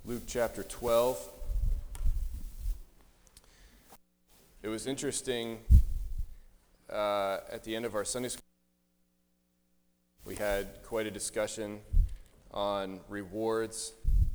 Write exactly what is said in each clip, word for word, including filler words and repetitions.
Luke chapter twelve. It was interesting, uh, at the end of our Sunday school, we had quite a discussion on rewards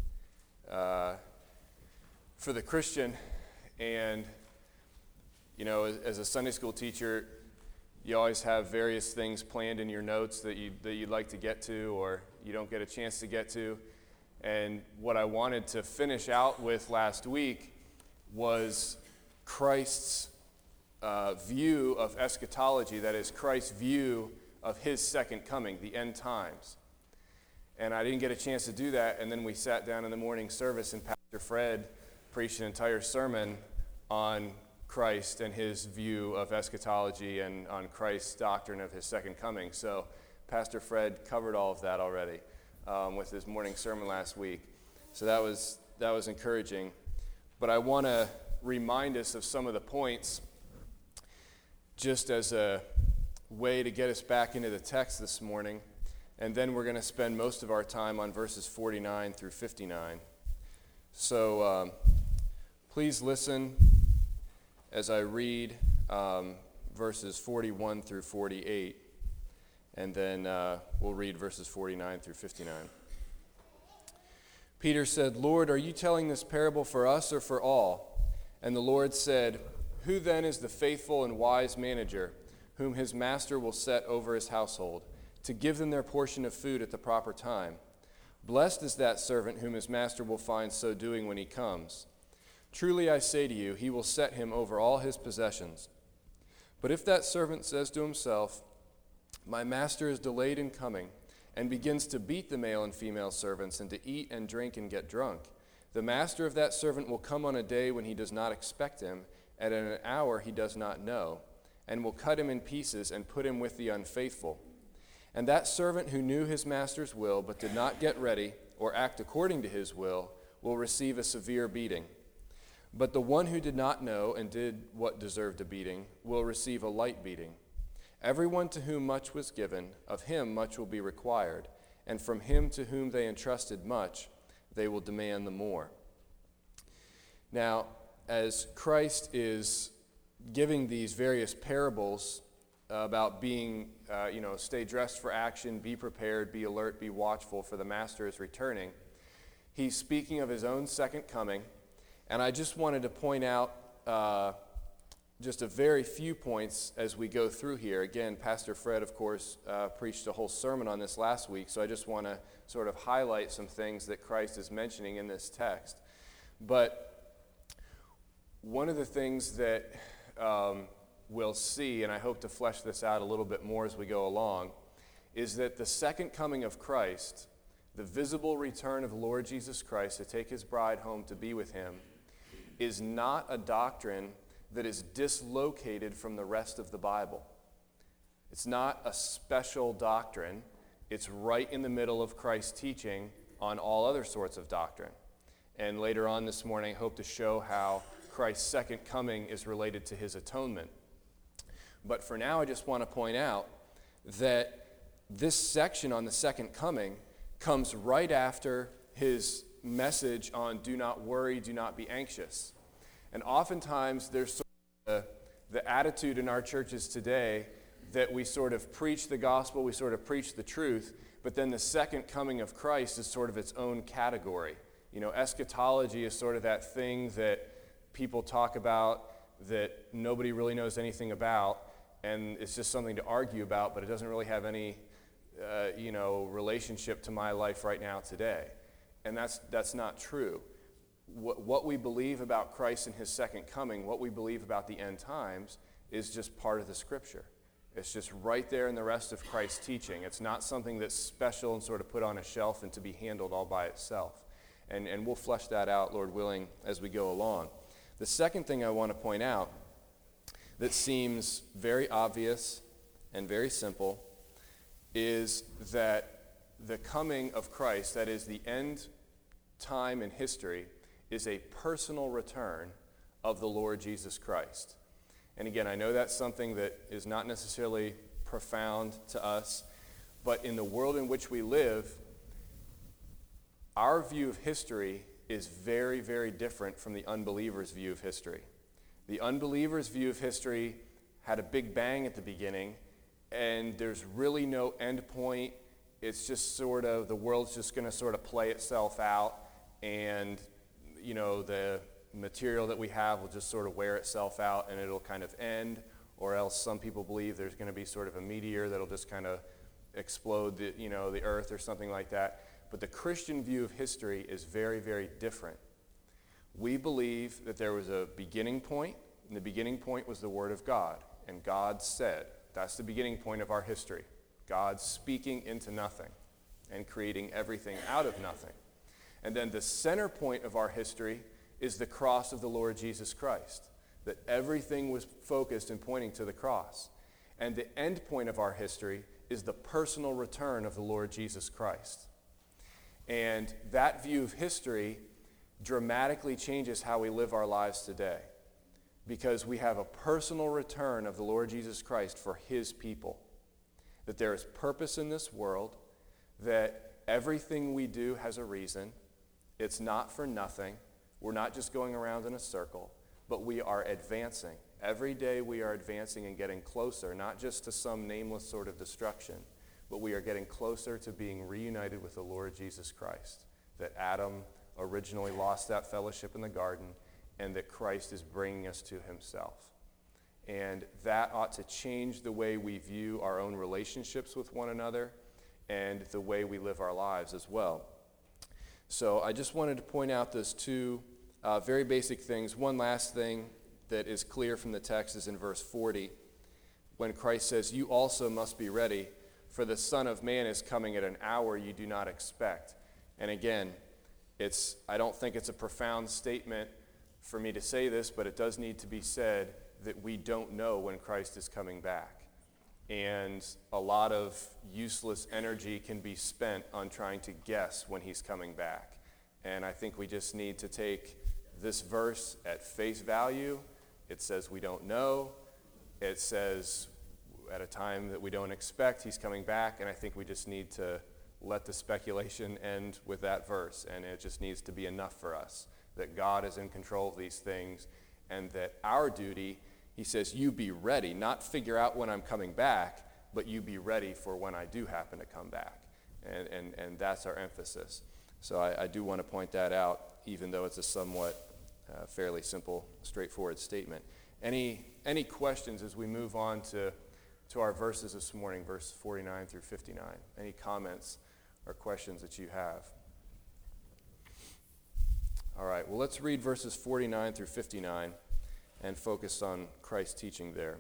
uh, for the Christian. And, you know, as, as a Sunday school teacher, you always have various things planned in your notes that, you, that you'd like to get to or you don't get a chance to get to. And what I wanted to finish out with last week was Christ's uh, view of eschatology, that is, Christ's view of his second coming, the end times. And I didn't get a chance to do that, and then we sat down in the morning service, and Pastor Fred preached an entire sermon on Christ and his view of eschatology and on Christ's doctrine of his second coming. So Pastor Fred covered all of that already um, with his morning sermon last week. So that was that was encouraging. But I want to remind us of some of the points just as a way to get us back into the text this morning. And then we're going to spend most of our time on verses forty-nine through fifty-nine. So um, please listen as I read um, verses forty-one through forty-eight, and then uh, we'll read verses forty-nine through fifty-nine. Peter said, "Lord, are you telling this parable for us or for all?" And the Lord said, "Who then is the faithful and wise manager, whom his master will set over his household, to give them their portion of food at the proper time? Blessed is that servant whom his master will find so doing when he comes. Truly I say to you, he will set him over all his possessions. But if that servant says to himself, 'My master is delayed in coming,' and begins to beat the male and female servants, and to eat and drink and get drunk, the master of that servant will come on a day when he does not expect him, and at an hour he does not know, and will cut him in pieces and put him with the unfaithful. And that servant who knew his master's will but did not get ready or act according to his will will receive a severe beating. But the one who did not know and did what deserved a beating will receive a light beating. Everyone to whom much was given, of him much will be required, and from him to whom they entrusted much, they will demand the more." Now, as Christ is giving these various parables about being, uh, you know, stay dressed for action, be prepared, be alert, be watchful, for the master is returning, he's speaking of his own second coming. And I just wanted to point out uh, just a very few points as we go through here. Again, Pastor Fred, of course, uh, preached a whole sermon on this last week, so I just want to sort of highlight some things that Christ is mentioning in this text. But one of the things that um, we'll see, and I hope to flesh this out a little bit more as we go along, is that the second coming of Christ, the visible return of the Lord Jesus Christ to take his bride home to be with him, is not a doctrine that is dislocated from the rest of the Bible. It's not a special doctrine. It's right in the middle of Christ's teaching on all other sorts of doctrine. And later on this morning, I hope to show how Christ's second coming is related to his atonement. But for now, I just want to point out that this section on the second coming comes right after his message on do not worry, do not be anxious. And oftentimes there's sort of the, the attitude in our churches today that we sort of preach the gospel, we sort of preach the truth, but then the second coming of Christ is sort of its own category. You know, eschatology is sort of that thing that people talk about that nobody really knows anything about, and it's just something to argue about, but it doesn't really have any, uh, you know, relationship to my life right now today. And that's that's not true. What, what we believe about Christ and his second coming, what we believe about the end times, is just part of the Scripture. It's just right there in the rest of Christ's teaching. It's not something that's special and sort of put on a shelf and to be handled all by itself. And, and we'll flesh that out, Lord willing, as we go along. The second thing I want to point out that seems very obvious and very simple is that the coming of Christ, that is the end time in history, is a personal return of the Lord Jesus Christ. And again, I know that's something that is not necessarily profound to us, but in the world in which we live, our view of history is very, very different from the unbeliever's view of history. The unbeliever's view of history had a big bang at the beginning, and there's really no end point. It's just sort of, the world's just going to sort of play itself out, and, you know, the material that we have will just sort of wear itself out, and it'll kind of end, or else some people believe there's going to be sort of a meteor that'll just kind of explode the, you know, the earth or something like that. But the Christian view of history is very, very different. We believe that there was a beginning point, and the beginning point was the Word of God. And God said, that's the beginning point of our history. God speaking into nothing and creating everything out of nothing. And then the center point of our history is the cross of the Lord Jesus Christ, that everything was focused and pointing to the cross. And the end point of our history is the personal return of the Lord Jesus Christ. And that view of history dramatically changes how we live our lives today, because we have a personal return of the Lord Jesus Christ for his people. That there is purpose in this world, that everything we do has a reason. It's not for nothing. We're not just going around in a circle, but we are advancing. Every day we are advancing and getting closer, not just to some nameless sort of destruction, but we are getting closer to being reunited with the Lord Jesus Christ. That Adam originally lost that fellowship in the garden, and that Christ is bringing us to himself. And that ought to change the way we view our own relationships with one another and the way we live our lives as well. So I just wanted to point out those two uh, very basic things. One last thing that is clear from the text is in verse forty, when Christ says, "You also must be ready, for the Son of Man is coming at an hour you do not expect." And again, it's I don't think it's a profound statement for me to say this, but it does need to be said that we don't know when Christ is coming back. And a lot of useless energy can be spent on trying to guess when he's coming back. And I think we just need to take this verse at face value. It says we don't know. It says at a time that we don't expect he's coming back. And I think we just need to let the speculation end with that verse. And it just needs to be enough for us that God is in control of these things, and that our duty, he says, you be ready, not figure out when I'm coming back, but you be ready for when I do happen to come back. And and, and that's our emphasis. So I, I do want to point that out, even though it's a somewhat uh, fairly simple, straightforward statement. Any any questions as we move on to, to our verses this morning, verse forty-nine through fifty-nine? Any comments or questions that you have? All right, well, let's read verses forty-nine through fifty-nine and focus on Christ's teaching there.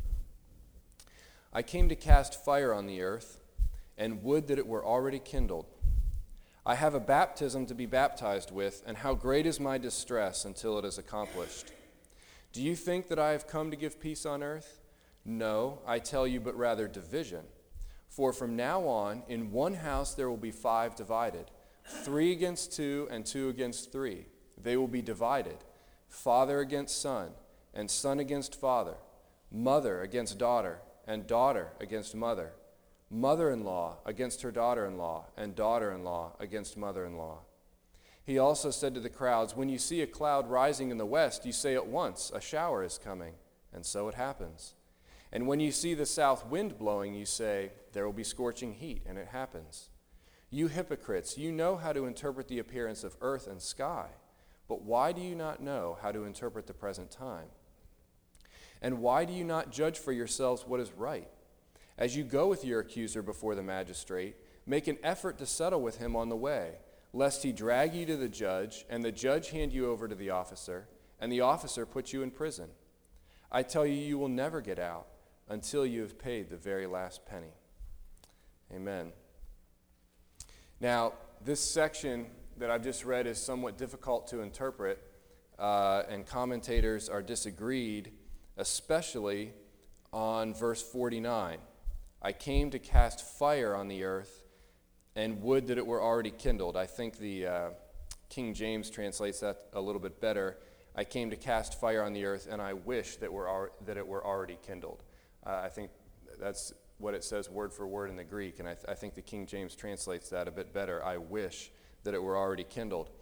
"I came to cast fire on the earth, and would that it were already kindled. I have a baptism to be baptized with, and how great is my distress until it is accomplished. Do you think that I have come to give peace on earth? No, I tell you, but rather division. For from now on, in one house there will be five divided, three against two, and two against three. They will be divided, father against son, and son against father, mother against daughter, and daughter against mother, mother-in-law against her daughter-in-law, and daughter-in-law against mother-in-law." He also said to the crowds, "When you see a cloud rising in the west, you say at once, 'A shower is coming,' and so it happens. And when you see the south wind blowing, you say, 'There will be scorching heat,' and it happens. You hypocrites, you know how to interpret the appearance of earth and sky, but why do you not know how to interpret the present time? And why do you not judge for yourselves what is right? As you go with your accuser before the magistrate, make an effort to settle with him on the way, lest he drag you to the judge, and the judge hand you over to the officer, and the officer put you in prison. I tell you, you will never get out until you have paid the very last penny." Amen. Now, this section that I've just read is somewhat difficult to interpret, uh, and commentators are disagreed, especially on verse forty-nine. "I came to cast fire on the earth, and would that it were already kindled." I think the uh, King James translates that a little bit better. "I came to cast fire on the earth, and I wish that, were al- that it were already kindled." Uh, I think that's what it says word for word in the Greek, and I, th- I think the King James translates that a bit better. "I wish that it were already kindled."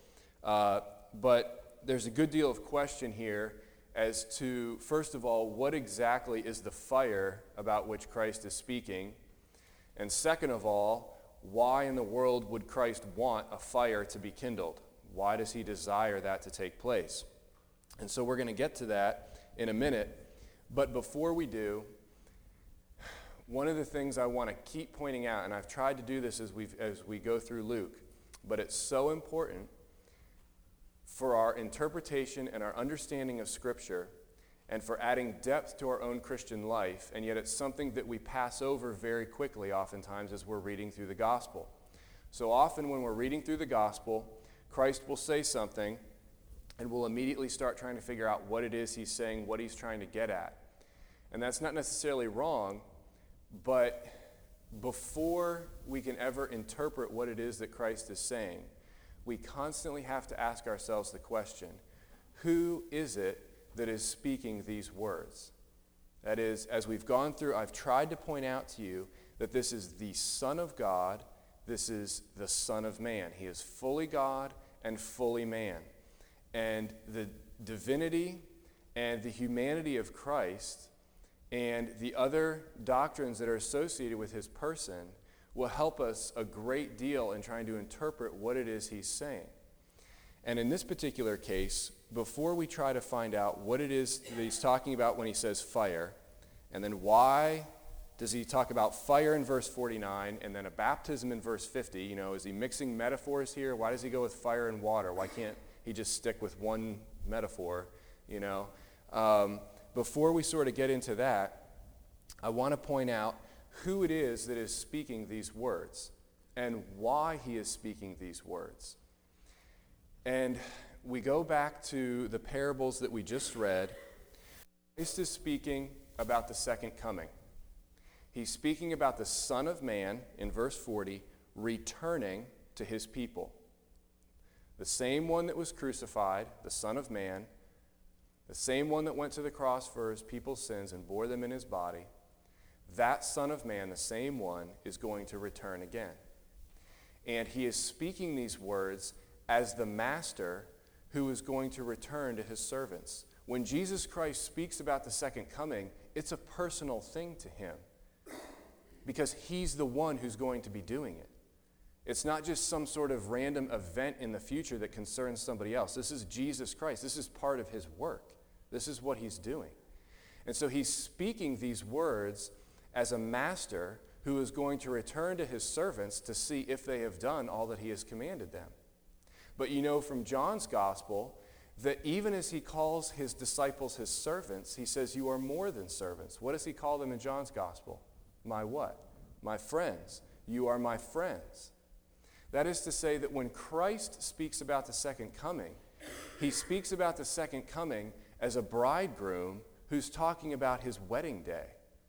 Uh, but there's a good deal of question here as to, first of all, what exactly is the fire about which Christ is speaking? And second of all, why in the world would Christ want a fire to be kindled? Why does he desire that to take place? And so we're going to get to that in a minute. But before we do, one of the things I want to keep pointing out, and I've tried to do this as we as we go through Luke, but it's so important for our interpretation and our understanding of Scripture and for adding depth to our own Christian life, and yet it's something that we pass over very quickly oftentimes as we're reading through the gospel. So often when we're reading through the gospel, Christ will say something, and we'll immediately start trying to figure out what it is he's saying, what he's trying to get at. And that's not necessarily wrong, but before we can ever interpret what it is that Christ is saying, we constantly have to ask ourselves the question, who is it that is speaking these words? That is, as we've gone through, I've tried to point out to you that this is the Son of God, this is the Son of Man. He is fully God and fully man. And the divinity and the humanity of Christ and the other doctrines that are associated with his person will help us a great deal in trying to interpret what it is he's saying. And in this particular case, before we try to find out what it is that he's talking about when he says fire, and then why does he talk about fire in verse forty-nine and then a baptism in verse fifty, you know, is he mixing metaphors here? Why does he go with fire and water? Why can't he just stick with one metaphor, you know? Um, before we sort of get into that, I want to point out who it is that is speaking these words and why he is speaking these words. And we go back to the parables that we just read. Christ is speaking about the second coming. He's speaking about the Son of Man, in verse forty, returning to his people. The same one that was crucified, the Son of Man, the same one that went to the cross for his people's sins and bore them in his body, that Son of Man, the same one, is going to return again. And he is speaking these words as the master who is going to return to his servants. When Jesus Christ speaks about the second coming, it's a personal thing to him because he's the one who's going to be doing it. It's not just some sort of random event in the future that concerns somebody else. This is Jesus Christ. This is part of his work. This is what he's doing. And so he's speaking these words as a master who is going to return to his servants to see if they have done all that he has commanded them. But you know from John's gospel that even as he calls his disciples his servants, he says, you are more than servants. What does he call them in John's gospel? My what? My friends. You are my friends. That is to say that when Christ speaks about the second coming, he speaks about the second coming as a bridegroom who's talking about his wedding day.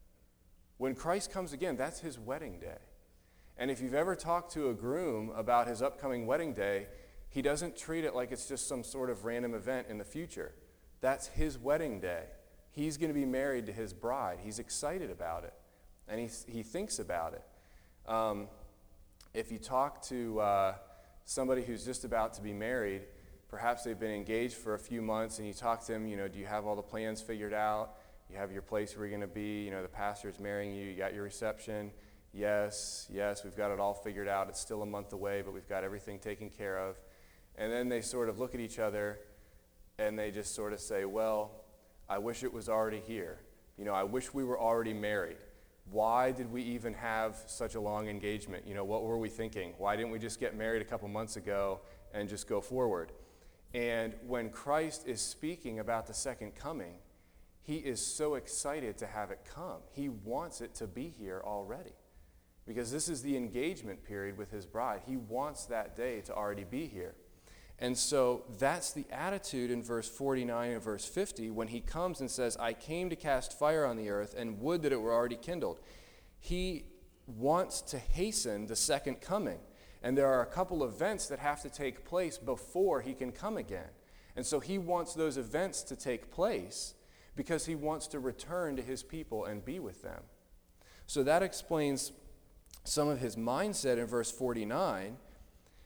When Christ comes again, that's his wedding day. And if you've ever talked to a groom about his upcoming wedding day, he doesn't treat it like it's just some sort of random event in the future. That's his wedding day. He's going to be married to his bride. He's excited about it, and he, he thinks about it. Um, if you talk to uh, somebody who's just about to be married, perhaps they've been engaged for a few months, and you talk to them, you know, do you have all the plans figured out? You have your place where you're going to be, you know, the pastor's marrying you, you got your reception. Yes, yes, we've got it all figured out. It's still a month away, but we've got everything taken care of. And then they sort of look at each other and they just sort of say, well, I wish it was already here. You know, I wish we were already married. Why did we even have such a long engagement? You know, what were we thinking? Why didn't we just get married a couple months ago and just go forward? And when Christ is speaking about the second coming, he is so excited to have it come. He wants it to be here already because this is the engagement period with his bride. He wants that day to already be here. And so that's the attitude in verse forty-nine and verse fifty when he comes and says, I came to cast fire on the earth and would that it were already kindled. He wants to hasten the second coming. And there are a couple of events that have to take place before he can come again. And so he wants those events to take place because he wants to return to his people and be with them. So that explains some of his mindset in verse forty-nine,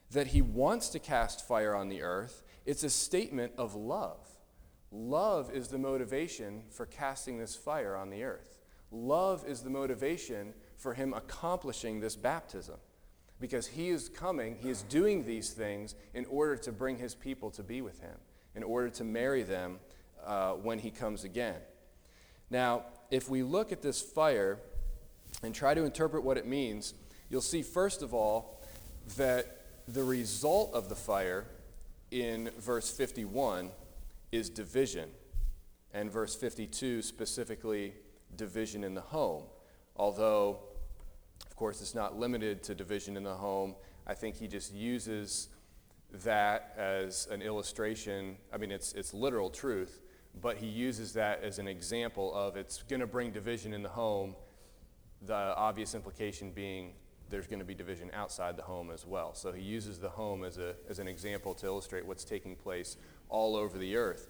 that he wants to cast fire on the earth, it's a statement of love. Love is the motivation for casting this fire on the earth. Love is the motivation for him accomplishing this baptism, because he is coming, he is doing these things in order to bring his people to be with him, in order to marry them uh, when he comes again. Now, if we look at this fire and try to interpret what it means, you'll see, first of all, that the result of the fire in verse fifty-one is division, and verse fifty-two specifically division in the home. Although, of course, it's not limited to division in the home. I think he just uses that as an illustration. I mean, it's it's literal truth, but he uses that as an example of it's going to bring division in the home, the obvious implication being there's going to be division outside the home as well. So he uses the home as a as an example to illustrate what's taking place all over the earth.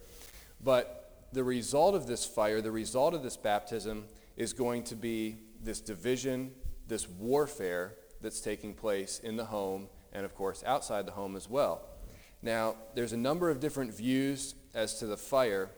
But the result of this fire, the result of this baptism, is going to be this division, this warfare that's taking place in the home and, of course, outside the home as well. Now, there's a number of different views as to the fire.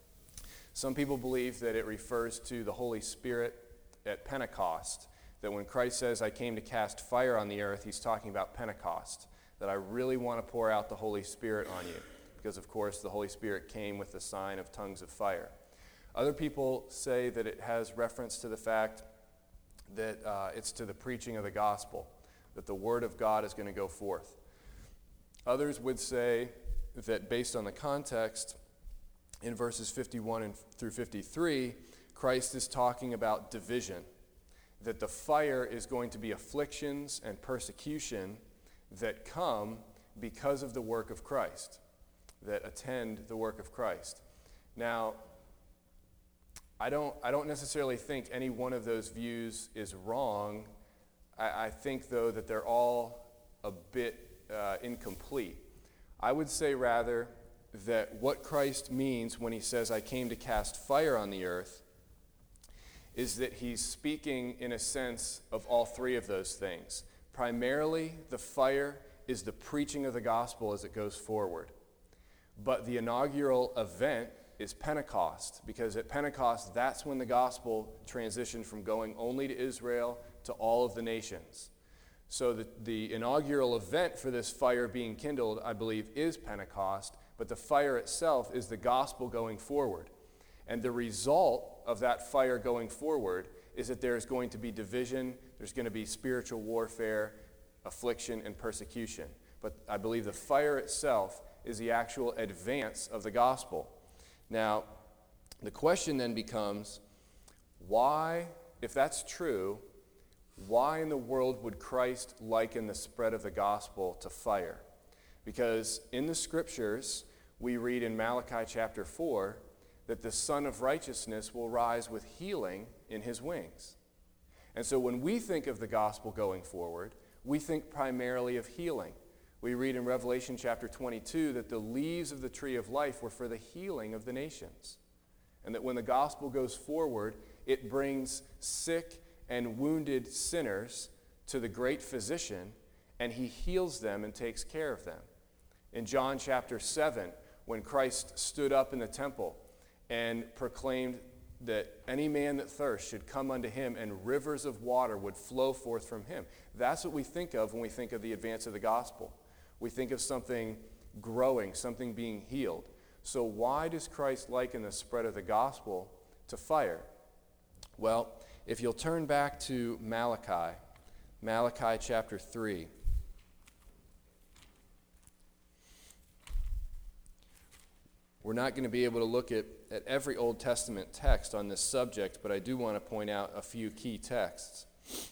Some people believe that it refers to the Holy Spirit at Pentecost, that when Christ says, I came to cast fire on the earth, he's talking about Pentecost, that I really want to pour out the Holy Spirit on you, because, of course, the Holy Spirit came with the sign of tongues of fire. Other people say that it has reference to the fact that uh, it's to the preaching of the gospel, that the word of God is going to go forth. Others would say that based on the context, in verses fifty-one and through fifty-three, Christ is talking about division, that the fire is going to be afflictions and persecution that come because of the work of Christ, that attend the work of Christ. Now, I don't, I don't necessarily think any one of those views is wrong. I, I think, though, that they're all a bit uh, incomplete. I would say, rather, that what Christ means when he says, I came to cast fire on the earth, is that he's speaking in a sense of all three of those things. Primarily, the fire is the preaching of the gospel as it goes forward. But the inaugural event is Pentecost, because at Pentecost, that's when the gospel transitioned from going only to Israel to all of the nations. So the, the inaugural event for this fire being kindled, I believe, is Pentecost, but the fire itself is the gospel going forward. And the result of that fire going forward is that there's going to be division, there's going to be spiritual warfare, affliction, and persecution. But I believe the fire itself is the actual advance of the gospel. Now, the question then becomes, why, if that's true, why in the world would Christ liken the spread of the gospel to fire? Because in the scriptures, we read in Malachi chapter four that the Son of Righteousness will rise with healing in his wings. And so when we think of the gospel going forward, we think primarily of healing. We read in Revelation chapter twenty-two that the leaves of the tree of life were for the healing of the nations. And that when the gospel goes forward, it brings sick and wounded sinners to the great physician, and he heals them and takes care of them. In John chapter seven, when Christ stood up in the temple and proclaimed that any man that thirsts should come unto him, and rivers of water would flow forth from him. That's what we think of when we think of the advance of the gospel. We think of something growing, something being healed. So why does Christ liken the spread of the gospel to fire? Well, if you'll turn back to Malachi, Malachi chapter three. We're not going to be able to look at, at every Old Testament text on this subject, but I do want to point out a few key texts.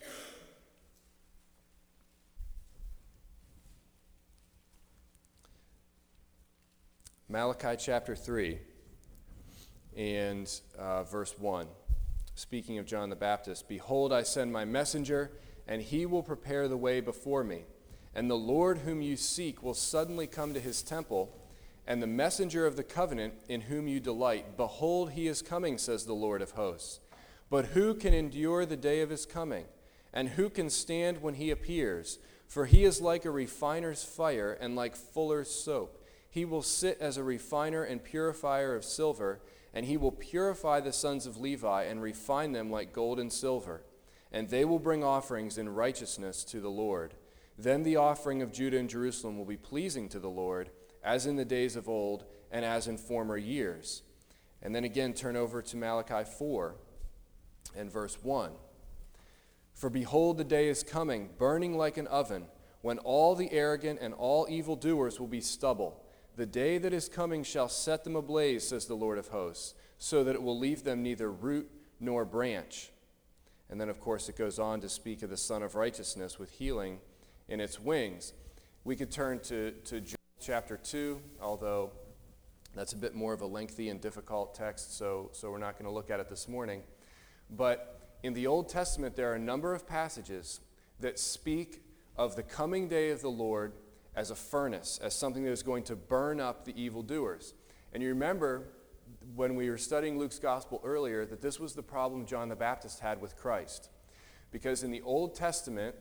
Malachi chapter three and uh, verse one, speaking of John the Baptist, Behold, I send my messenger, and he will prepare the way before me. And the Lord whom you seek will suddenly come to his temple, and the messenger of the covenant in whom you delight. Behold, he is coming, says the Lord of hosts. But who can endure the day of his coming? And who can stand when he appears? For he is like a refiner's fire and like fuller's soap. He will sit as a refiner and purifier of silver, and he will purify the sons of Levi and refine them like gold and silver. And they will bring offerings in righteousness to the Lord. Then the offering of Judah and Jerusalem will be pleasing to the Lord, as in the days of old and as in former years. And then again, turn over to Malachi four and verse one. For behold, the day is coming, burning like an oven, when all the arrogant and all evildoers will be stubble. The day that is coming shall set them ablaze, says the Lord of hosts, so that it will leave them neither root nor branch. And then, of course, it goes on to speak of the Son of Righteousness with healing in its wings. We could turn to, to Joel chapter two, although that's a bit more of a lengthy and difficult text, so, so we're not going to look at it this morning. But in the Old Testament, there are a number of passages that speak of the coming day of the Lord as a furnace, as something that is going to burn up the evildoers. And you remember when we were studying Luke's gospel earlier that this was the problem John the Baptist had with Christ. Because in the Old Testament,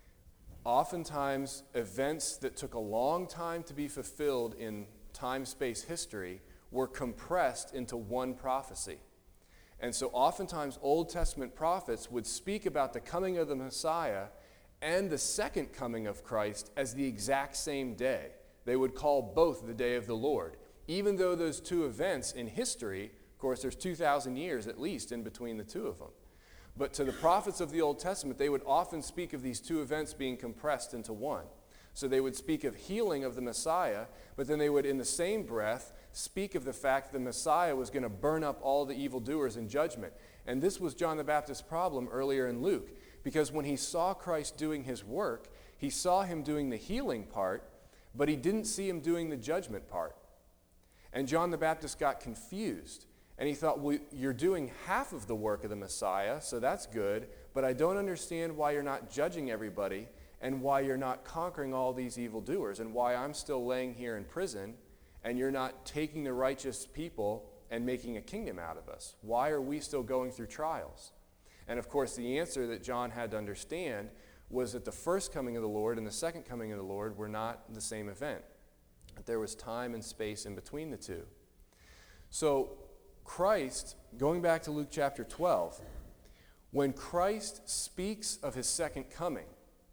oftentimes events that took a long time to be fulfilled in time-space history were compressed into one prophecy. And so oftentimes Old Testament prophets would speak about the coming of the Messiah and the second coming of Christ as the exact same day. They would call both the day of the Lord. Even though those two events in history, of course there's two thousand years at least in between the two of them. But to the prophets of the Old Testament, they would often speak of these two events being compressed into one. So they would speak of healing of the Messiah, but then they would, in the same breath, speak of the fact that the Messiah was going to burn up all the evildoers in judgment. And this was John the Baptist's problem earlier in Luke, because when he saw Christ doing his work, he saw him doing the healing part, but he didn't see him doing the judgment part. And John the Baptist got confused, and he thought, well, you're doing half of the work of the Messiah, so that's good, but I don't understand why you're not judging everybody and why you're not conquering all these evildoers and why I'm still laying here in prison and you're not taking the righteous people and making a kingdom out of us. Why are we still going through trials? And of course, the answer that John had to understand was that the first coming of the Lord and the second coming of the Lord were not the same event. That there was time and space in between the two. So Christ, going back to Luke chapter twelve, when Christ speaks of his second coming,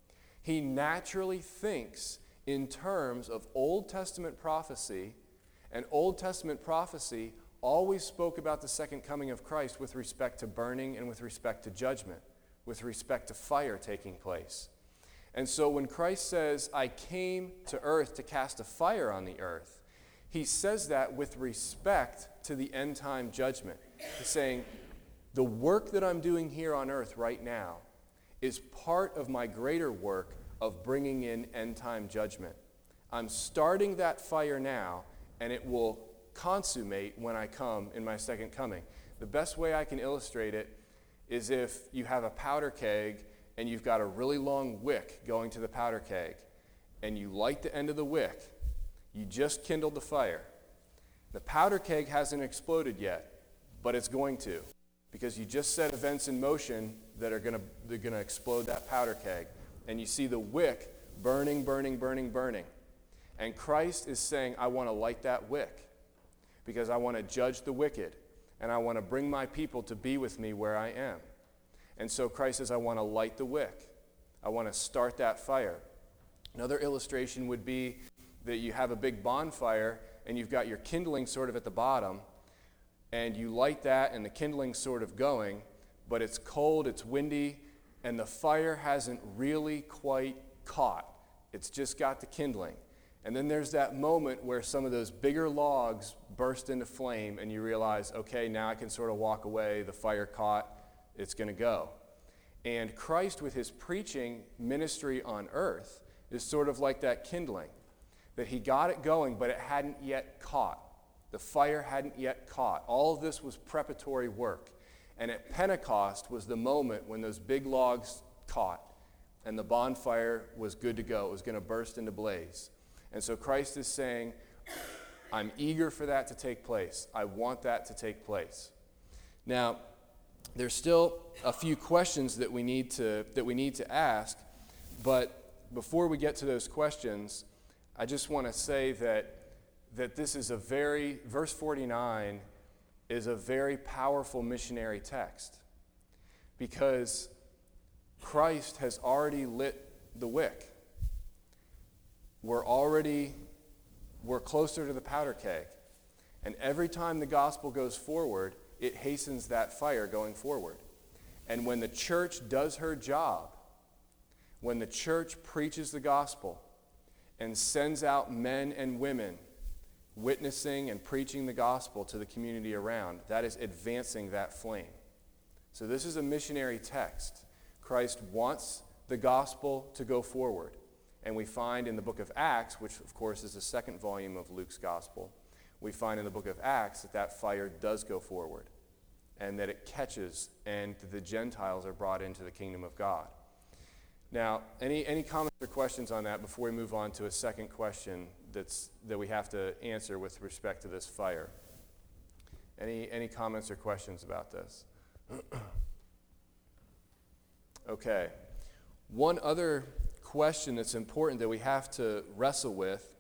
he naturally thinks in terms of Old Testament prophecy, and Old Testament prophecy always spoke about the second coming of Christ with respect to burning and with respect to judgment, with respect to fire taking place. And so when Christ says, I came to earth to cast a fire on the earth, he says that with respect to the end time judgment. He's saying, the work that I'm doing here on earth right now is part of my greater work of bringing in end time judgment. I'm starting that fire now, and it will consummate when I come in my second coming. The best way I can illustrate it is if you have a powder keg and you've got a really long wick going to the powder keg, and you light the end of the wick. You just kindled the fire. The powder keg hasn't exploded yet, but it's going to, because you just set events in motion that are going to they're going to explode that powder keg. And you see the wick burning, burning, burning, burning. And Christ is saying, I want to light that wick because I want to judge the wicked, and I want to bring my people to be with me where I am. And so Christ says, I want to light the wick. I want to start that fire. Another illustration would be that you have a big bonfire and you've got your kindling sort of at the bottom, and you light that and the kindling's sort of going, but it's cold, it's windy, and the fire hasn't really quite caught. It's just got the kindling. And then there's that moment where some of those bigger logs burst into flame and you realize, okay, now I can sort of walk away, the fire caught, it's going to go. And Christ, with his preaching ministry on earth, is sort of like that kindling, that he got it going, but it hadn't yet caught. The fire hadn't yet caught. All of this was preparatory work. And at Pentecost was the moment when those big logs caught and the bonfire was good to go. It was going to burst into blaze. And so Christ is saying, I'm eager for that to take place. I want that to take place. Now, there's still a few questions that we need to that we need to ask, but before we get to those questions, I just want to say that that this is a very, verse forty-nine is a very powerful missionary text, because Christ has already lit the wick. We're already, we're closer to the powder keg. And every time the gospel goes forward, it hastens that fire going forward. And when the church does her job, when the church preaches the gospel and sends out men and women witnessing and preaching the gospel to the community around, that is advancing that flame. So this is a missionary text. Christ wants the gospel to go forward. And we find in the book of Acts, which of course is the second volume of Luke's gospel, we find in the book of Acts that that fire does go forward and that it catches and the Gentiles are brought into the kingdom of God. Now, any, any comments or questions on that before we move on to a second question that's, that we have to answer with respect to this fire? Any, any comments or questions about this? Okay. One other question that's important that we have to wrestle with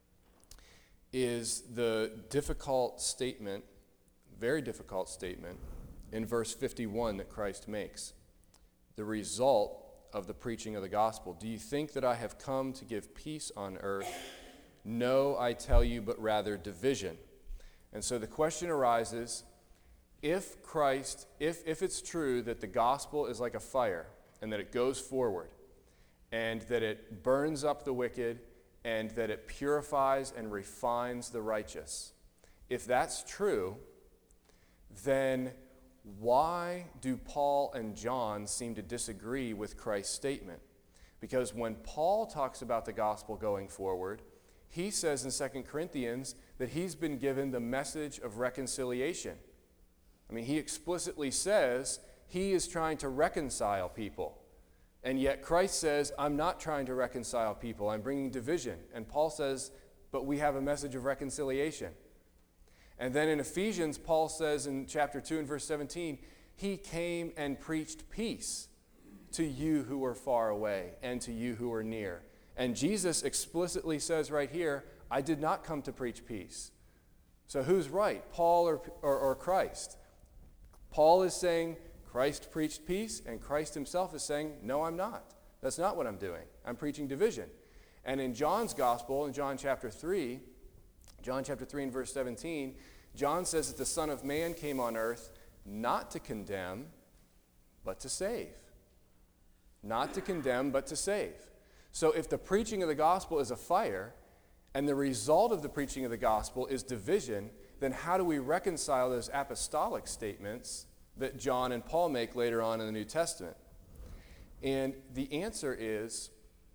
is the difficult statement, very difficult statement, in verse fifty-one that Christ makes. The result of the preaching of the gospel. Do you think that I have come to give peace on earth? No, I tell you, but rather division. And so the question arises, if Christ, if, if it's true that the gospel is like a fire and that it goes forward and that it burns up the wicked and that it purifies and refines the righteous, if that's true, then why do Paul and John seem to disagree with Christ's statement? Because when Paul talks about the gospel going forward, he says in Second Corinthians that he's been given the message of reconciliation. I mean, he explicitly says he is trying to reconcile people. And yet Christ says, I'm not trying to reconcile people, I'm bringing division. And Paul says, but we have a message of reconciliation. And then in Ephesians, Paul says in chapter two and verse seventeen, he came and preached peace to you who are far away and to you who are near. And Jesus explicitly says right here, I did not come to preach peace. So who's right, Paul or, or, or Christ? Paul is saying Christ preached peace, and Christ himself is saying, no, I'm not. That's not what I'm doing. I'm preaching division. And in John's gospel, in John chapter three, John chapter three and verse seventeen, John says that the Son of Man came on earth not to condemn, but to save. Not to condemn, but to save. So if the preaching of the gospel is a fire, and the result of the preaching of the gospel is division, then how do we reconcile those apostolic statements that John and Paul make later on in the New Testament? And the answer is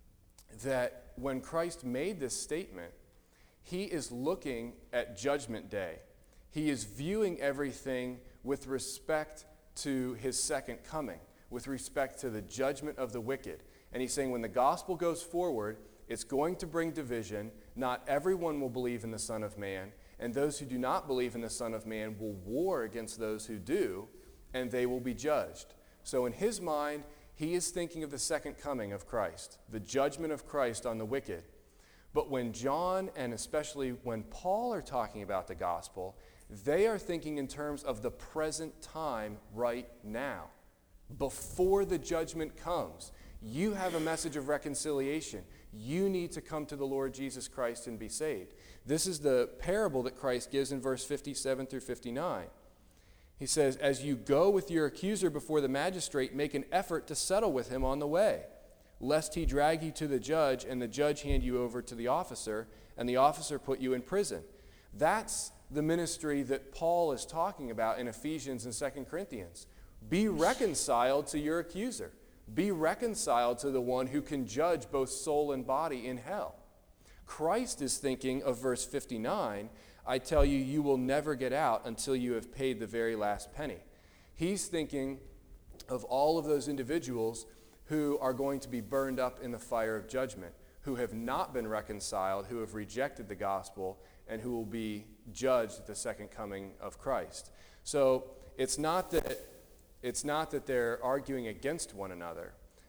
that when Christ made this statement, he is looking at Judgment Day. He is viewing everything with respect to his second coming, with respect to the judgment of the wicked. And he's saying when the gospel goes forward, it's going to bring division. Not everyone will believe in the Son of Man, and those who do not believe in the Son of Man will war against those who do, and they will be judged. So in his mind, he is thinking of the second coming of Christ, the judgment of Christ on the wicked. But when John and especially when Paul are talking about the gospel, they are thinking in terms of the present time right now. Before the judgment comes, you have a message of reconciliation. You need to come to the Lord Jesus Christ and be saved. This is the parable that Christ gives in verse fifty-seven through fifty-nine. He says, as you go with your accuser before the magistrate, make an effort to settle with him on the way, lest he drag you to the judge and the judge hand you over to the officer and the officer put you in prison. That's the ministry that Paul is talking about in Ephesians and Second Corinthians. Be reconciled to your accuser. Be reconciled to the one who can judge both soul and body in hell. Christ is thinking of verse fifty-nine, I tell you, you will never get out until you have paid the very last penny. He's thinking of all of those individuals who are going to be burned up in the fire of judgment, who have not been reconciled, who have rejected the gospel, and who will be judged at the second coming of Christ. So it's not that it's not that they're arguing against one another.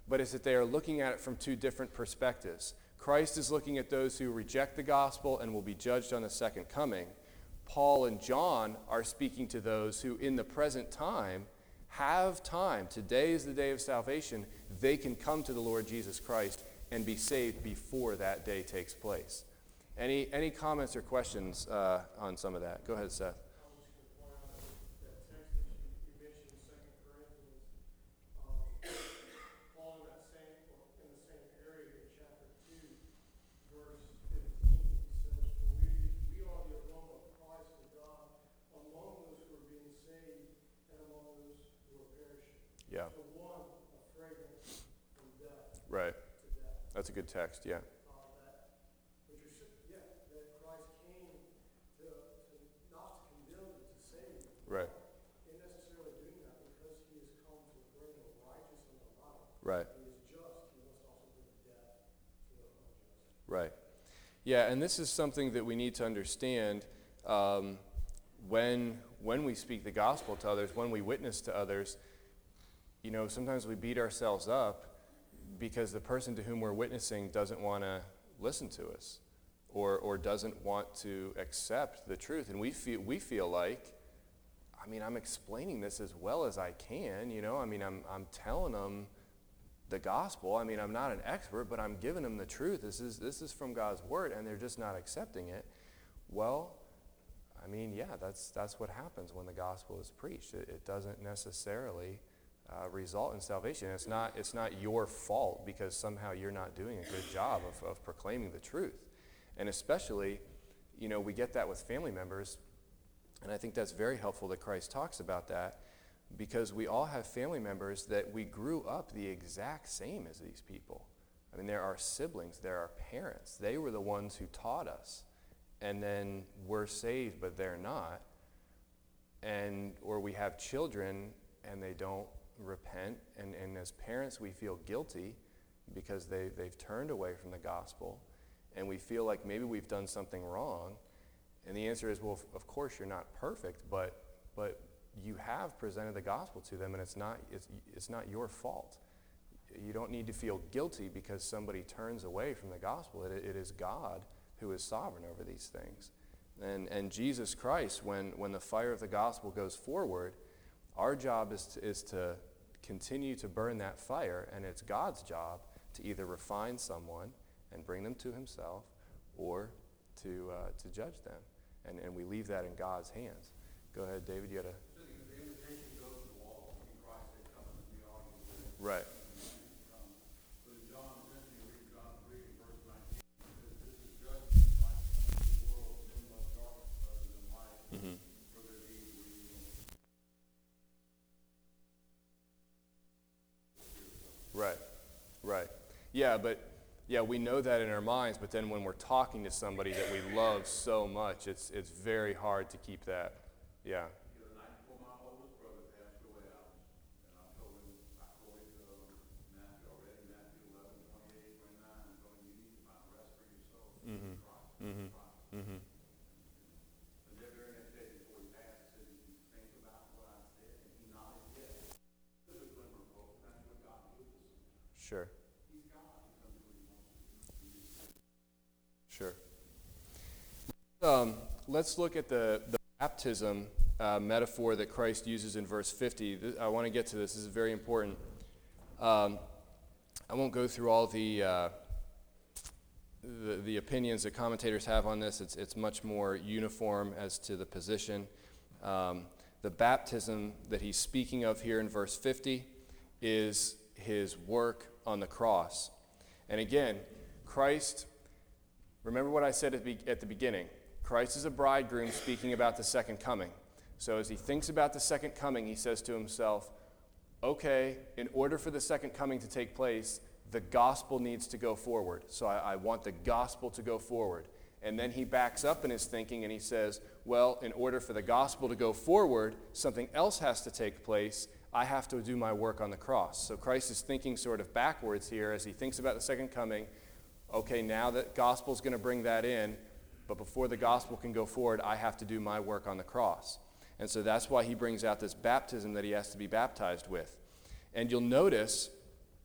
but it's that they are looking at it from two different perspectives. Christ is looking at those who reject the gospel and will be judged on the second coming. Paul and John are speaking to those who in the present time have time. Today is the day of salvation. They can come to the Lord Jesus Christ and be saved before that day takes place. Any any comments or questions uh, on some of that? Go ahead, Seth. Yeah. So one, a fragrance from death. Right. To death. That's a good text, yeah. Uh, that, but you're, yeah, that Christ came to, to not to condemn, but to save. Right. He isn't necessarily doing that because he has come to bring the righteous and the light. Right. He is just. He must also bring death to the unjust. Right. Yeah, and this is something that we need to understand um, when when we speak the gospel to others, when we witness to others. You know, sometimes we beat ourselves up because the person to whom we're witnessing doesn't want to listen to us or or doesn't want to accept the truth. And we feel we feel like, I mean, I'm explaining this as well as I can, you know. I mean, I'm I'm telling them the gospel. I mean, I'm not an expert, but I'm giving them the truth. This is this is from God's word, and they're just not accepting it. Well, I mean, yeah, that's that's what happens when the gospel is preached. It, it doesn't necessarily Uh, result in salvation. It's not it's not your fault because somehow you're not doing a good job of, of proclaiming the truth. And especially, you know, we get that with family members, and I think that's very helpful that Christ talks about that, because we all have family members that we grew up the exact same as these people. I mean, there are siblings, there are parents. They were the ones who taught us, and then we're saved, but they're not. And or we have children and they don't repent, and, and as parents we feel guilty because they, they've turned away from the gospel, and we feel like maybe we've done something wrong. And the answer is, well, of course you're not perfect, but but you have presented the gospel to them, and it's not it's, it's not your fault. You don't need to feel guilty because somebody turns away from the gospel. It, it is God who is sovereign over these things. And and Jesus Christ, when, when the fire of the gospel goes forward, our job is to, is to continue to burn that fire, and it's God's job to either refine someone and bring them to himself, or to uh, to judge them. And and we leave that in God's hands. Go ahead, David, you had a... So the invitation goes to all in Christ that come and be argued with. Right. Um, but in John, eventually you read John three, verse nineteen, it says, this is judgment, light comes to the world, and love darkness rather than light. Mm-hmm. Right, right. Yeah, but yeah, we know that in our minds, but then when we're talking to somebody that we love so much, it's it's very hard to keep that. Yeah. The night before my oldest brother passed away, I was, and I told him, I quoted uh, Matthew already, Matthew eleven, twenty-eight, twenty-nine, and told him, you need to find rest for your soul. Mm-hmm. Mm-hmm. Mm-hmm. And then during that day before he passed, he said, did you think about what I said? And he nodded yes. There's a glimmer of hope. That's what God gives us. Sure. He's God. He can do what he wants to do. Sure. Um, let's look at the, the baptism uh, metaphor that Christ uses in verse fifty. This, I want to get to this. This is very important. Um, I won't go through all the, uh, the the opinions that commentators have on this. It's it's much more uniform as to the position. Um, the baptism that he's speaking of here in verse fifty is his work on the cross. And again, Christ, remember what I said at the, at the beginning. Christ is a bridegroom speaking about the second coming. So as he thinks about the second coming, he says to himself, okay, in order for the second coming to take place, the gospel needs to go forward. So I, I want the gospel to go forward. And then he backs up in his thinking and he says, well, in order for the gospel to go forward, something else has to take place. I have to do my work on the cross. So Christ is thinking sort of backwards here as he thinks about the second coming. Okay, now that gospel is going to bring that in, but before the gospel can go forward, I have to do my work on the cross. And so that's why he brings out this baptism that he has to be baptized with. And you'll notice,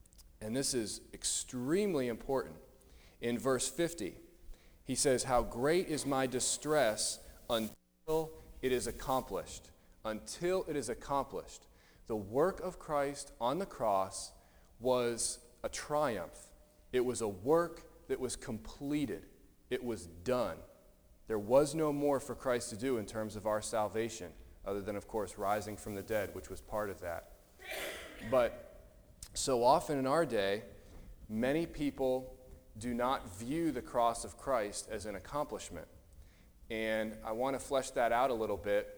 And this is extremely important. In verse fifty, he says, "How great is my distress until it is accomplished." Until it is accomplished. The work of Christ on the cross was a triumph. It was a work that was completed. It was done. There was no more for Christ to do in terms of our salvation, other than, of course, rising from the dead, which was part of that. But so often in our day, many people do not view the cross of Christ as an accomplishment. And I want to flesh that out a little bit.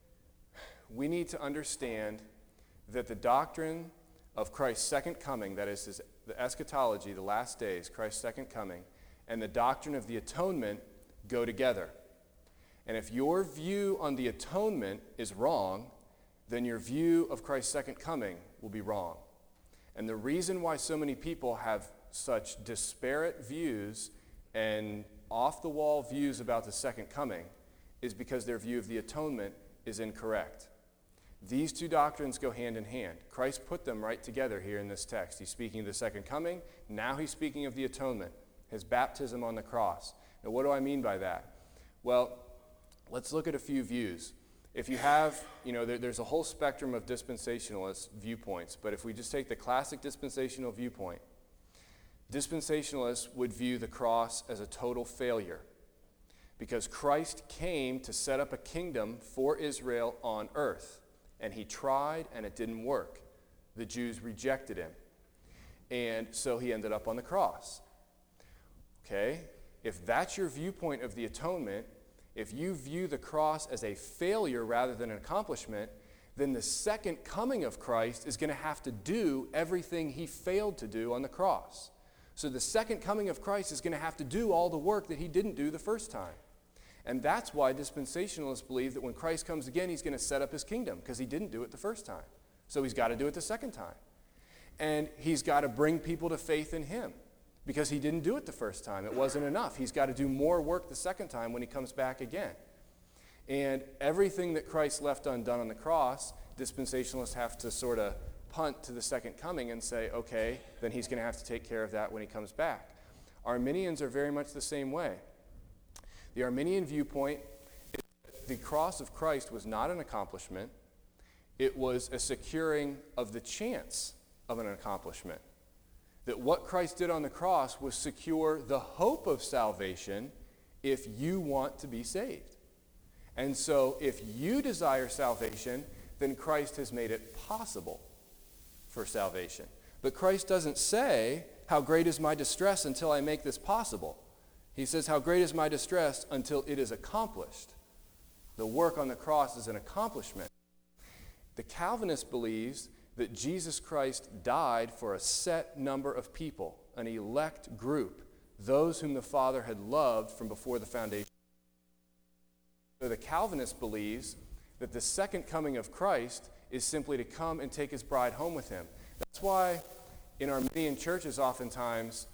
We need to understand that the doctrine of Christ's second coming, that is his, the eschatology, the last days, Christ's second coming, and the doctrine of the atonement go together. And if your view on the atonement is wrong, then your view of Christ's second coming will be wrong. And the reason why so many people have such disparate views and off-the-wall views about the second coming is because their view of the atonement is incorrect. These two doctrines go hand in hand. Christ put them right together here in this text. He's speaking of the second coming. Now he's speaking of the atonement, his baptism on the cross. Now, what do I mean by that? Well, let's look at a few views. If you have, you know, there, there's a whole spectrum of dispensationalist viewpoints, but if we just take the classic dispensational viewpoint, dispensationalists would view the cross as a total failure because Christ came to set up a kingdom for Israel on earth. And he tried, and it didn't work. The Jews rejected him. And so he ended up on the cross. Okay? If that's your viewpoint of the atonement, if you view the cross as a failure rather than an accomplishment, then the second coming of Christ is going to have to do everything he failed to do on the cross. So the second coming of Christ is going to have to do all the work that he didn't do the first time. And that's why dispensationalists believe that when Christ comes again, he's going to set up his kingdom, because he didn't do it the first time. So he's got to do it the second time. And he's got to bring people to faith in him, because he didn't do it the first time. It wasn't enough. He's got to do more work the second time when he comes back again. And everything that Christ left undone on the cross, dispensationalists have to sort of punt to the second coming and say, okay, then he's going to have to take care of that when he comes back. Arminians are very much the same way. The Arminian viewpoint is that the cross of Christ was not an accomplishment. It was a securing of the chance of an accomplishment. That what Christ did on the cross was secure the hope of salvation if you want to be saved. And so if you desire salvation, then Christ has made it possible for salvation. But Christ doesn't say, "How great is my distress until I make this possible." He says, "How great is my distress until it is accomplished." The work on the cross is an accomplishment. The Calvinist believes that Jesus Christ died for a set number of people, an elect group, those whom the Father had loved from before the foundation. So the Calvinist believes that the second coming of Christ is simply to come and take his bride home with him. That's why in Arminian churches oftentimes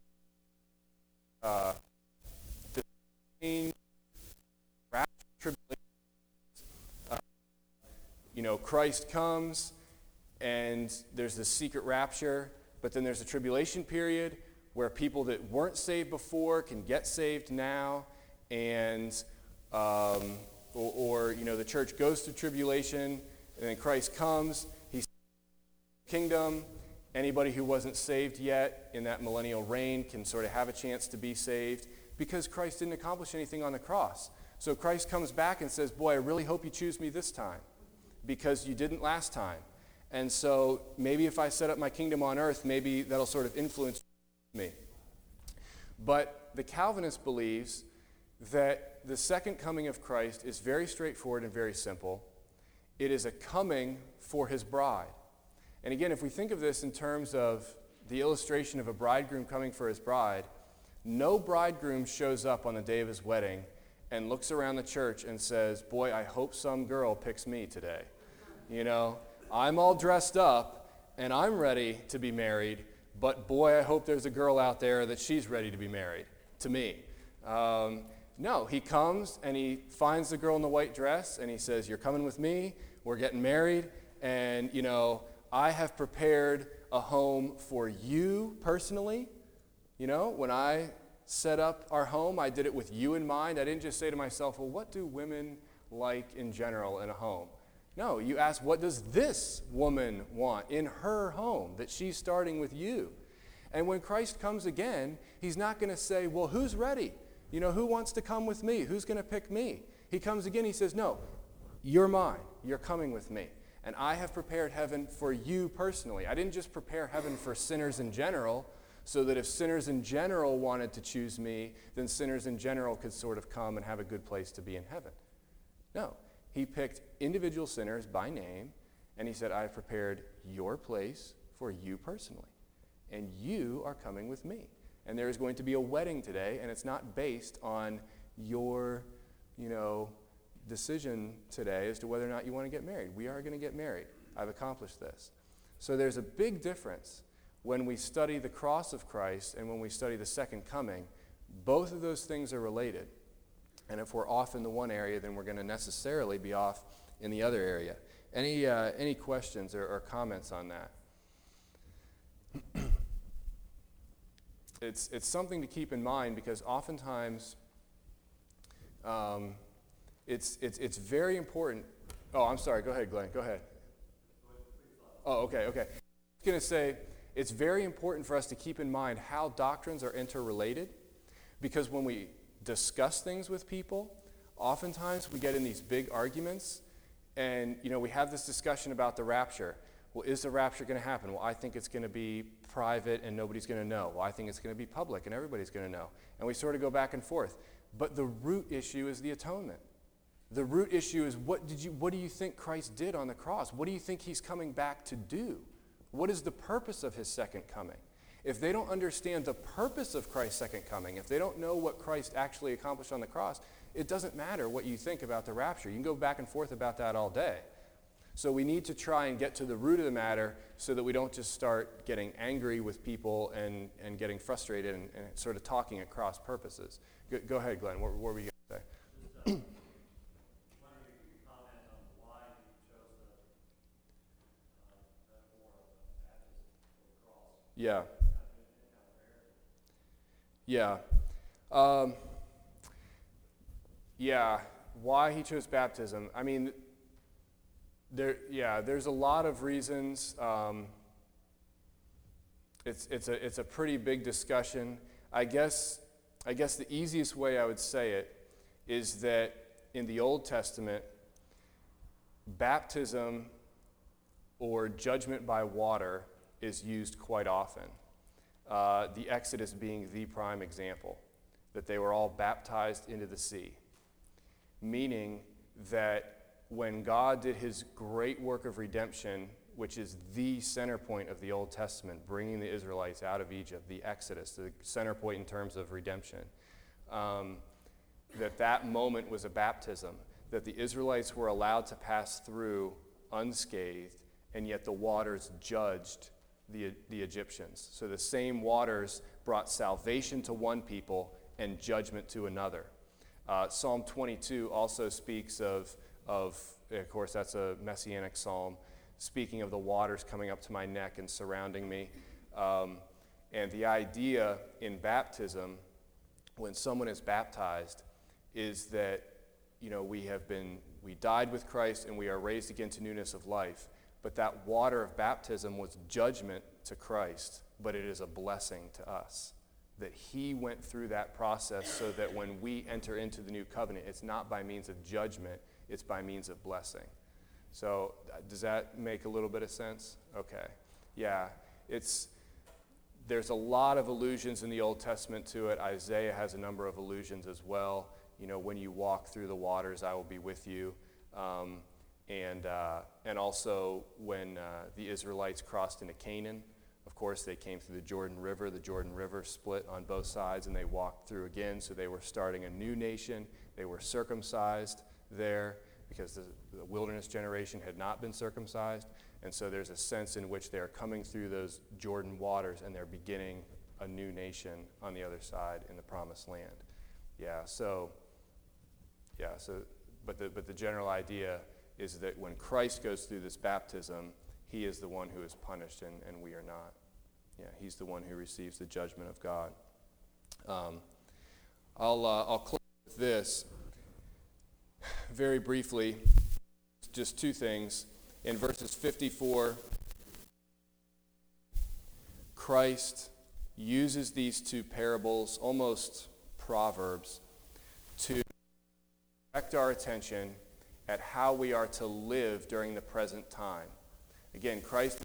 uh, the rapture, tribulation, uh, you know, Christ comes and there's this secret rapture, but then there's a tribulation period where people that weren't saved before can get saved now, and um, or, or you know, the church goes through tribulation, and then Christ comes, he's kingdom. Anybody who wasn't saved yet in that millennial reign can sort of have a chance to be saved because Christ didn't accomplish anything on the cross. So Christ comes back and says, "Boy, I really hope you choose me this time because you didn't last time. And so maybe if I set up my kingdom on earth, maybe that'll sort of influence me." But the Calvinist believes that the second coming of Christ is very straightforward and very simple. It is a coming for his bride. And again, if we think of this in terms of the illustration of a bridegroom coming for his bride, no bridegroom shows up on the day of his wedding and looks around the church and says, "Boy, I hope some girl picks me today. You know, I'm all dressed up and I'm ready to be married, but boy, I hope there's a girl out there that she's ready to be married to me." Um, no, he comes and he finds the girl in the white dress and he says, "You're coming with me, we're getting married, and you know, I have prepared a home for you personally. You know, when I set up our home, I did it with you in mind. I didn't just say to myself, well, what do women like in general in a home? No, you ask, what does this woman want in her home that she's starting with you? And when Christ comes again, he's not going to say, well, who's ready? You know, who wants to come with me? Who's going to pick me? He comes again, he says, no, you're mine. You're coming with me. And I have prepared heaven for you personally. I didn't just prepare heaven for sinners in general, so that if sinners in general wanted to choose me, then sinners in general could sort of come and have a good place to be in heaven. No, he picked individual sinners by name, and he said, I have prepared your place for you personally, and you are coming with me. And there is going to be a wedding today, and it's not based on your, you know, decision today as to whether or not you want to get married. We are going to get married. I've accomplished this. So there's a big difference when we study the cross of Christ and when we study the second coming. Both of those things are related. And if we're off in the one area, then we're going to necessarily be off in the other area. Any uh, any questions or, or comments on that? it's it's something to keep in mind, because oftentimes um, it's it's it's very important. Oh, I'm sorry. Go ahead, Glenn. Go ahead. Oh, okay, okay. I was going to say, it's very important for us to keep in mind how doctrines are interrelated, because when we discuss things with people, oftentimes we get in these big arguments, and you know we have this discussion about the rapture. Well, is the rapture going to happen? Well, I think it's going to be private and nobody's going to know. Well, I think it's going to be public and everybody's going to know. And we sort of go back and forth. But the root issue is the atonement. The root issue is, what did you what do you think Christ did on the cross? What do you think he's coming back to do? What is the purpose of his second coming? If they don't understand the purpose of Christ's second coming, if they don't know what Christ actually accomplished on the cross, it doesn't matter what you think about the rapture. You can go back and forth about that all day. So we need to try and get to the root of the matter so that we don't just start getting angry with people and, and getting frustrated and, and sort of talking at cross purposes. Go, go ahead, Glenn. What, what were you going to say? Yeah. Yeah. Um, yeah. Why he chose baptism? I mean, there. Yeah. There's a lot of reasons. Um, it's it's a it's a pretty big discussion. I guess I guess the easiest way I would say it is that in the Old Testament, baptism or judgment by water is used quite often. Uh, the Exodus being the prime example, that they were all baptized into the sea, meaning that when God did his great work of redemption, which is the center point of the Old Testament, bringing the Israelites out of Egypt, the Exodus, the center point in terms of redemption, um, that that moment was a baptism, that the Israelites were allowed to pass through unscathed, and yet the waters judged the, the Egyptians. So the same waters brought salvation to one people and judgment to another. Uh, Psalm twenty-two also speaks of, of, of course, that's a messianic psalm, speaking of the waters coming up to my neck and surrounding me. Um, and the idea in baptism, when someone is baptized, is that, you know, we have been, we died with Christ and we are raised again to newness of life. But that water of baptism was judgment to Christ, but it is a blessing to us. That he went through that process so that when we enter into the new covenant, it's not by means of judgment, it's by means of blessing. So does that make a little bit of sense? Okay. Yeah, it's there's a lot of allusions in the Old Testament to it. Isaiah has a number of allusions as well. You know, when you walk through the waters, I will be with you. Um, And uh, and also when uh, the Israelites crossed into Canaan, of course, they came through the Jordan River. The Jordan River split on both sides, and they walked through again. So they were starting a new nation. They were circumcised there because the, the wilderness generation had not been circumcised. And so there's a sense in which they're coming through those Jordan waters, and they're beginning a new nation on the other side in the Promised Land. Yeah. So. Yeah. So, but the but the general idea is that when Christ goes through this baptism, he is the one who is punished and, and we are not. Yeah, he's the one who receives the judgment of God. Um, I'll, uh, I'll close with this very briefly, just two things. In verses fifty-four, Christ uses these two parables, almost proverbs, to direct our attention at how we are to live during the present time. Again, Christ is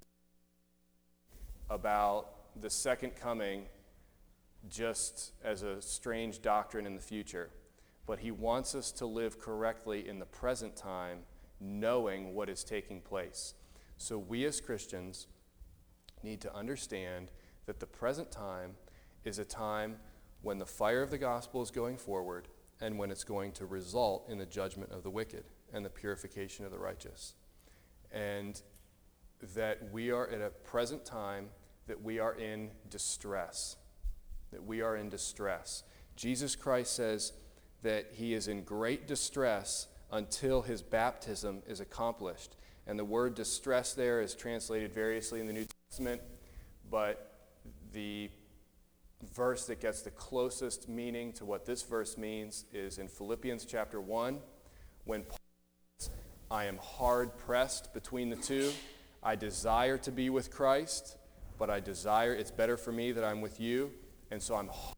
about the second coming just as a strange doctrine in the future, but he wants us to live correctly in the present time, knowing what is taking place. So we as Christians need to understand that the present time is a time when the fire of the gospel is going forward and when it's going to result in the judgment of the wicked and the purification of the righteous. And that we are at a present time that we are in distress, that we are in distress. Jesus Christ says that he is in great distress until his baptism is accomplished. And the word distress there is translated variously in the New Testament, but the verse that gets the closest meaning to what this verse means is in Philippians chapter one, when Paul says, I am hard pressed between the two. I desire to be with Christ, but I desire, it's better for me that I'm with you, and so I'm hard.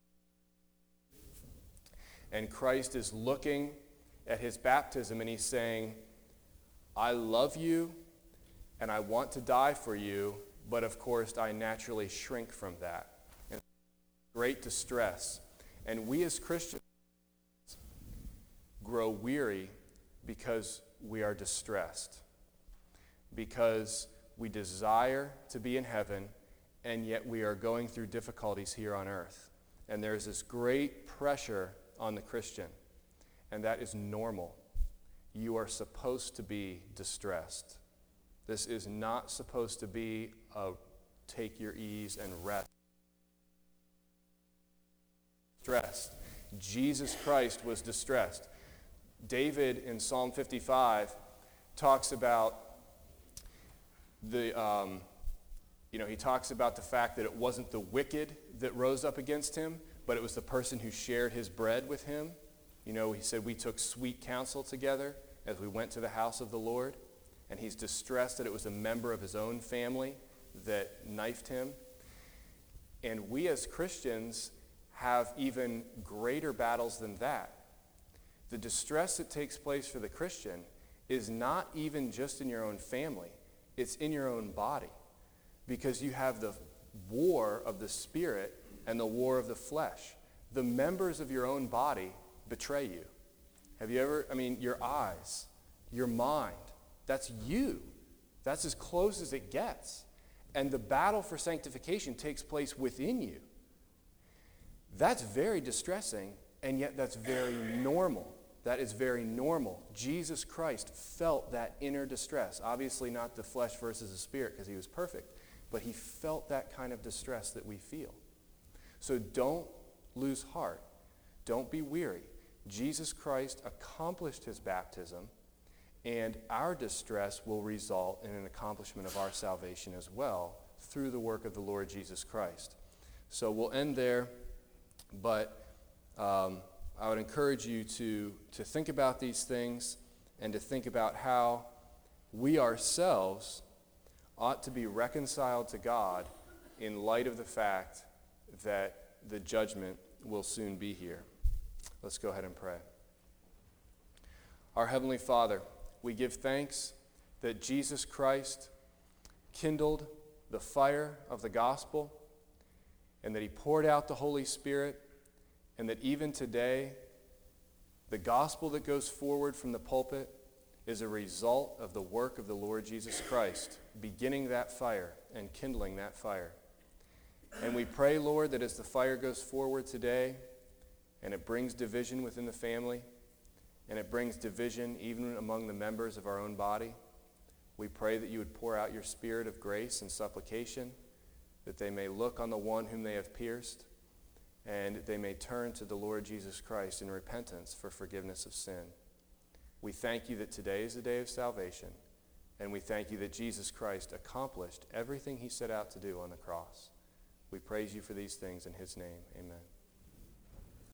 And Christ is looking at his baptism and he's saying, I love you and I want to die for you, but of course I naturally shrink from that. And great distress. And we as Christians grow weary because we are distressed, because we desire to be in heaven, and yet we are going through difficulties here on earth. And there's this great pressure on the Christian, and that is normal. You are supposed to be distressed. This is not supposed to be a take your ease and rest. Distressed. Jesus Christ was distressed. David in Psalm fifty-five talks about the, um, you know, he talks about the fact that it wasn't the wicked that rose up against him, but it was the person who shared his bread with him. You know, he said, we took sweet counsel together as we went to the house of the Lord. And he's distressed that it was a member of his own family that knifed him. And we as Christians have even greater battles than that. The distress that takes place for the Christian is not even just in your own family. It's in your own body. Because you have the war of the spirit and the war of the flesh. The members of your own body betray you. Have you ever, I mean, your eyes, your mind, that's you. That's as close as it gets. And the battle for sanctification takes place within you. That's very distressing, and yet that's very normal. That is very normal. Jesus Christ felt that inner distress. Obviously not the flesh versus the spirit because he was perfect, but he felt that kind of distress that we feel. So don't lose heart. Don't be weary. Jesus Christ accomplished his baptism, and our distress will result in an accomplishment of our salvation as well through the work of the Lord Jesus Christ. So we'll end there, but um, I would encourage you to, to think about these things and to think about how we ourselves ought to be reconciled to God in light of the fact that the judgment will soon be here. Let's go ahead and pray. Our Heavenly Father, we give thanks that Jesus Christ kindled the fire of the gospel and that he poured out the Holy Spirit, and that even today the gospel that goes forward from the pulpit is a result of the work of the Lord Jesus Christ, beginning that fire and kindling that fire. And we pray, Lord, that as the fire goes forward today and it brings division within the family, and it brings division even among the members of our own body, we pray that you would pour out your spirit of grace and supplication, that they may look on the one whom they have pierced, and they may turn to the Lord Jesus Christ in repentance for forgiveness of sin. We thank you that today is the day of salvation, And we thank you that Jesus Christ accomplished everything he set out to do on the cross. We praise you for these things in his name. Amen.